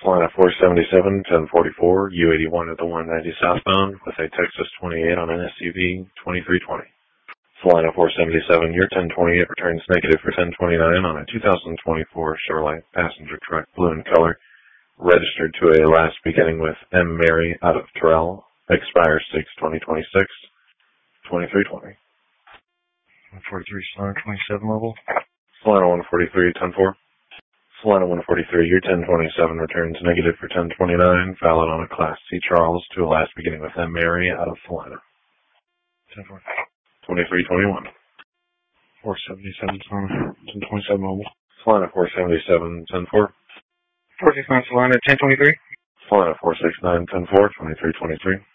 Solana 477, 1044, U81 at the 190 southbound with a Texas 28 on an SUV 2320. Solana 477, your 1028 returns negative for 1029 on a 2024 Chevrolet passenger truck, blue in color, registered to a last beginning with M. Mary out of Terrell, expires 6/2026, 2320. 143, Solana 27 level. Solana 143, 104. Solana 143, your 1027 returns negative for 1029, valid on a Class C Charles to a last beginning with M. Mary out of Solana. 10-4. 2321. 477, Solana 1027 mobile. Solana 477, 104. 469, Solana 1023. Solana 469, 104, 2323.